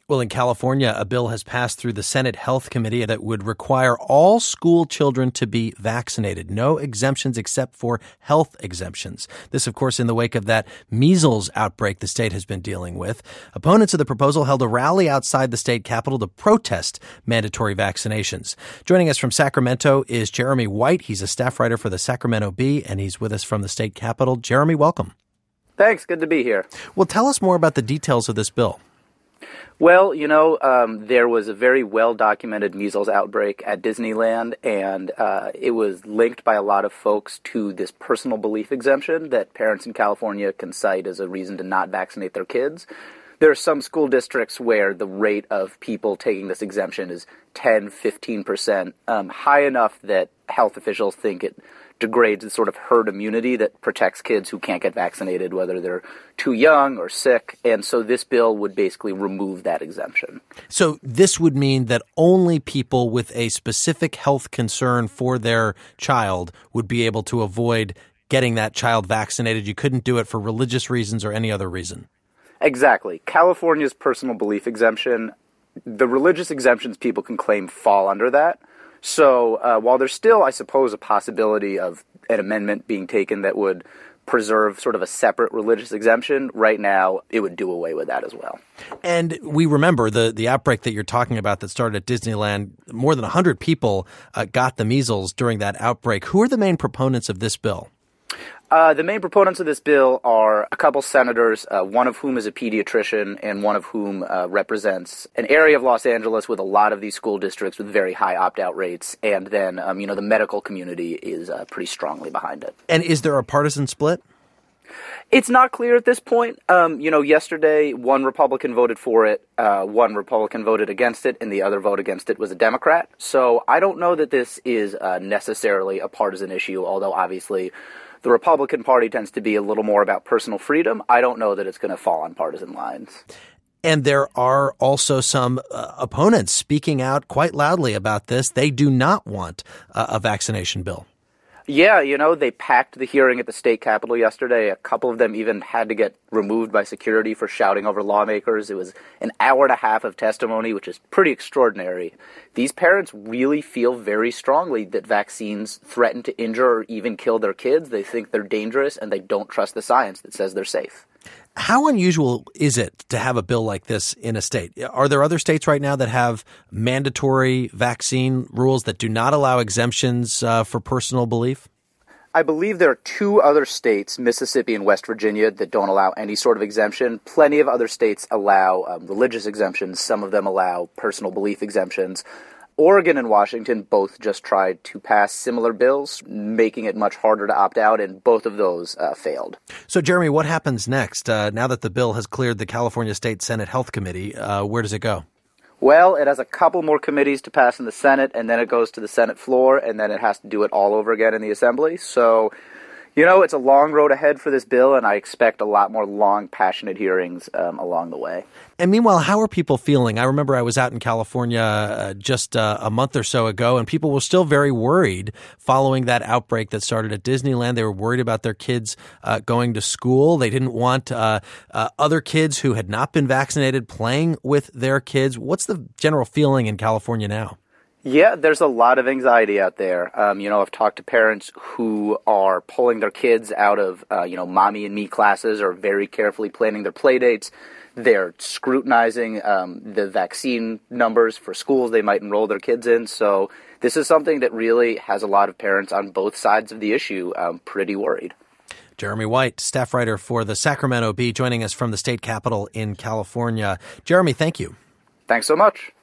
Well, in California, a bill has passed through the Senate Health Committee that would require all school children to be vaccinated. No exemptions except for health exemptions. This, of course, in the wake of that measles outbreak the state has been dealing with. Opponents of the proposal held a rally outside the state capitol to protest mandatory vaccinations. Joining us from Sacramento is Jeremy White. He's a staff writer for the Sacramento Bee, and he's with us from the state capitol. Jeremy, welcome. Thanks. Good to be here. Well, tell us more about the details of this bill. Well, there was a very well-documented measles outbreak at Disneyland, and it was linked by a lot of folks to this personal belief exemption that parents in California can cite as a reason to not vaccinate their kids. There are some school districts where the rate of people taking this exemption is 10, 15%, high enough that health officials think it degrades the sort of herd immunity that protects kids who can't get vaccinated, whether they're too young or sick. And so this bill would basically remove that exemption. So this would mean that only people with a specific health concern for their child would be able to avoid getting that child vaccinated. You couldn't do it for religious reasons or any other reason. Exactly. California's personal belief exemption, the religious exemptions people can claim fall under that. So while there's still, I suppose, a possibility of an amendment being taken that would preserve sort of a separate religious exemption, right now it would do away with that as well. And we remember the outbreak that you're talking about that started at Disneyland. More than 100 people got the measles during that outbreak. Who are the main proponents of this bill? The main proponents of this bill are a couple senators, one of whom is a pediatrician and one of whom represents an area of Los Angeles with a lot of these school districts with very high opt-out rates. And then, the medical community is pretty strongly behind it. And is there a partisan split? It's not clear at this point. Yesterday, one Republican voted for it, one Republican voted against it, and the other vote against it was a Democrat. So I don't know that this is necessarily a partisan issue, although obviously the Republican Party tends to be a little more about personal freedom. I don't know that it's going to fall on partisan lines. And there are also some opponents speaking out quite loudly about this. They do not want a vaccination bill. Yeah, they packed the hearing at the state capitol yesterday. A couple of them even had to get removed by security for shouting over lawmakers. It was an hour and a half of testimony, which is pretty extraordinary. These parents really feel very strongly that vaccines threaten to injure or even kill their kids. They think they're dangerous, and they don't trust the science that says they're safe. How unusual is it to have a bill like this in a state? Are there other states right now that have mandatory vaccine rules that do not allow exemptions for personal belief? I believe there are two other states, Mississippi and West Virginia, that don't allow any sort of exemption. Plenty of other states allow religious exemptions. Some of them allow personal belief exemptions. Oregon and Washington both just tried to pass similar bills, making it much harder to opt out, and both of those failed. So, Jeremy, what happens next? Now that the bill has cleared the California State Senate Health Committee, where does it go? Well, it has a couple more committees to pass in the Senate, and then it goes to the Senate floor, and then it has to do it all over again in the Assembly. So, it's a long road ahead for this bill, and I expect a lot more long, passionate hearings along the way. And meanwhile, how are people feeling? I remember I was out in California just a month or so ago, and people were still very worried following that outbreak that started at Disneyland. They were worried about their kids going to school. They didn't want other kids who had not been vaccinated playing with their kids. What's the general feeling in California now? Yeah, there's a lot of anxiety out there. I've talked to parents who are pulling their kids out of, mommy and me classes or very carefully planning their play dates. They're scrutinizing the vaccine numbers for schools they might enroll their kids in. So this is something that really has a lot of parents on both sides of the issue pretty worried. Jeremy White, staff writer for the Sacramento Bee, joining us from the state capitol in California. Jeremy, thank you. Thanks so much.